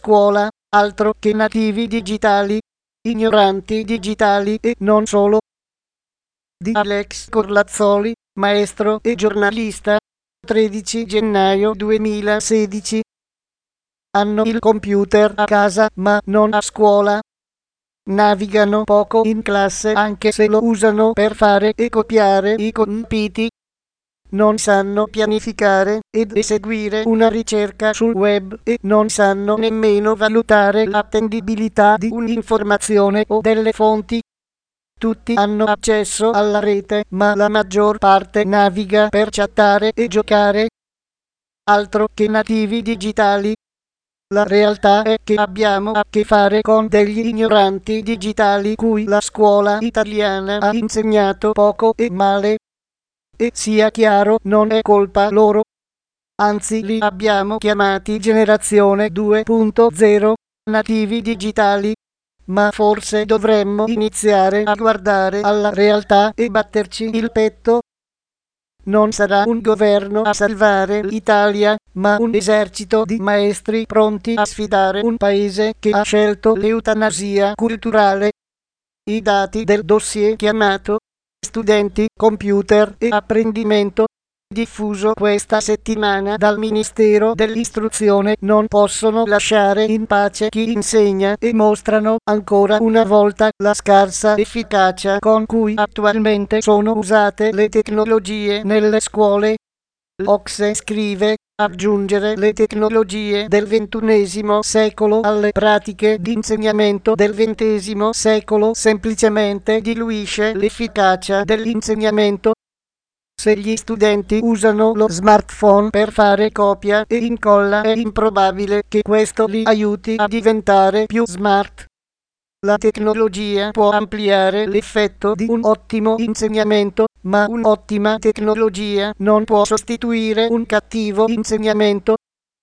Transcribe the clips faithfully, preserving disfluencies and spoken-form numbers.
scuola, altro che nativi digitali, ignoranti digitali e non solo. Di Alex Corlazzoli, maestro e giornalista, tredici gennaio duemilasedici. Hanno il computer a casa ma non a scuola. Navigano poco in classe anche se lo usano per fare e copiare i compiti. Non sanno pianificare ed eseguire una ricerca sul web e non sanno nemmeno valutare l'attendibilità di un'informazione o delle fonti. Tutti hanno accesso alla rete, ma la maggior parte naviga per chattare e giocare. Altro che nativi digitali. La realtà è che abbiamo a che fare con degli ignoranti digitali cui la scuola italiana ha insegnato poco e male. E sia chiaro, non è colpa loro. Anzi, li abbiamo chiamati generazione due punto zero, nativi digitali. Ma forse dovremmo iniziare a guardare alla realtà e batterci il petto. Non sarà un governo a salvare l'Italia, ma un esercito di maestri pronti a sfidare un paese che ha scelto l'eutanasia culturale. I dati del dossier chiamato Studenti, Computer e Apprendimento, diffuso questa settimana dal Ministero dell'Istruzione, non possono lasciare in pace chi insegna e mostrano ancora una volta la scarsa efficacia con cui attualmente sono usate le tecnologie nelle scuole. L'O C S E scrive: aggiungere le tecnologie del ventunesimo secolo alle pratiche di insegnamento del ventesimo secolo semplicemente diluisce l'efficacia dell'insegnamento. Se gli studenti usano lo smartphone per fare copia e incolla, è improbabile che questo li aiuti a diventare più smart. La tecnologia può ampliare l'effetto di un ottimo insegnamento, ma un'ottima tecnologia non può sostituire un cattivo insegnamento.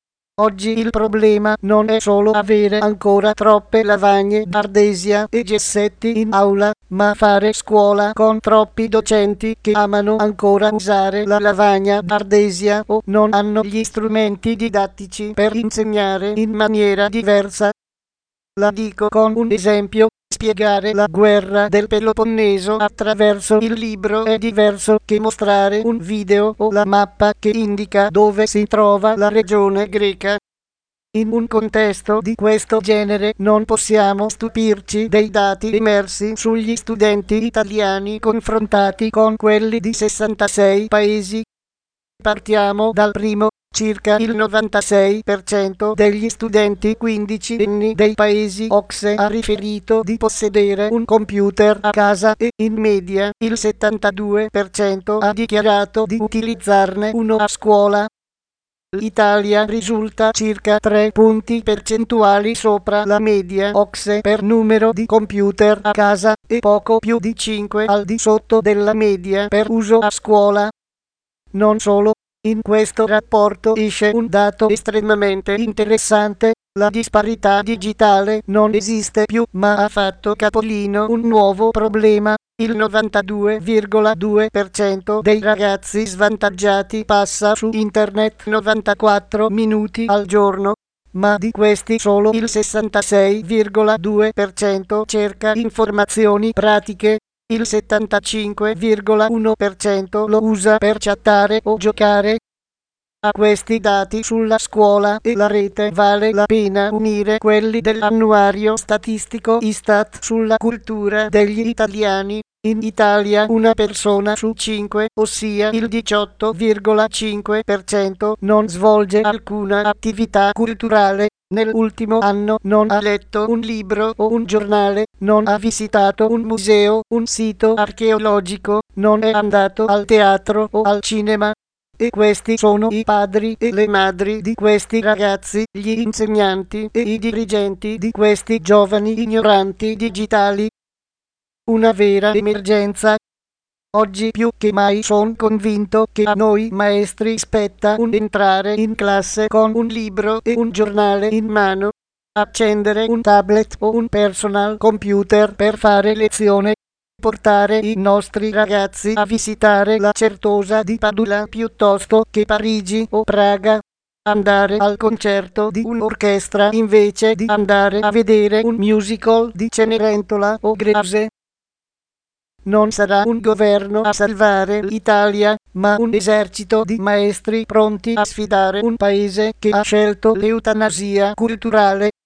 Oggi il problema non è solo avere ancora troppe lavagne d'ardesia e gessetti in aula, ma fare scuola con troppi docenti che amano ancora usare la lavagna d'ardesia o non hanno gli strumenti didattici per insegnare in maniera diversa. La dico con un esempio: spiegare la guerra del Peloponneso attraverso il libro è diverso che mostrare un video o la mappa che indica dove si trova la regione greca. In un contesto di questo genere non possiamo stupirci dei dati emersi sugli studenti italiani confrontati con quelli di sessantasei paesi. Partiamo dal primo. Circa il novantasei per cento degli studenti quindicenni dei paesi O C S E ha riferito di possedere un computer a casa e in media il settantadue per cento ha dichiarato di utilizzarne uno a scuola. L'Italia risulta circa tre punti percentuali sopra la media O C S E per numero di computer a casa e poco più di cinque al di sotto della media per uso a scuola. Non solo. In questo rapporto esce un dato estremamente interessante: la disparità digitale non esiste più, ma ha fatto capolino un nuovo problema. Il novantadue virgola due per cento dei ragazzi svantaggiati passa su internet novantaquattro minuti al giorno, ma di questi solo il sessantasei virgola due per cento cerca informazioni pratiche. Il settantacinque virgola uno per cento lo usa per chattare o giocare. A questi dati sulla scuola e la rete vale la pena unire quelli dell'annuario statistico Istat sulla cultura degli italiani. In Italia una persona su cinque, ossia il diciotto virgola cinque per cento, non svolge alcuna attività culturale. Nell'ultimo anno non ha letto un libro o un giornale, non ha visitato un museo, un sito archeologico, non è andato al teatro o al cinema. E questi sono i padri e le madri di questi ragazzi, gli insegnanti e i dirigenti di questi giovani ignoranti digitali. Una vera emergenza. Oggi più che mai sono convinto che a noi maestri spetta un entrare in classe con un libro e un giornale in mano, accendere un tablet o un personal computer per fare lezione, portare i nostri ragazzi a visitare la Certosa di Padula piuttosto che Parigi o Praga, andare al concerto di un'orchestra invece di andare a vedere un musical di Cenerentola o Grese. Non sarà un governo a salvare l'Italia, ma un esercito di maestri pronti a sfidare un paese che ha scelto l'eutanasia culturale.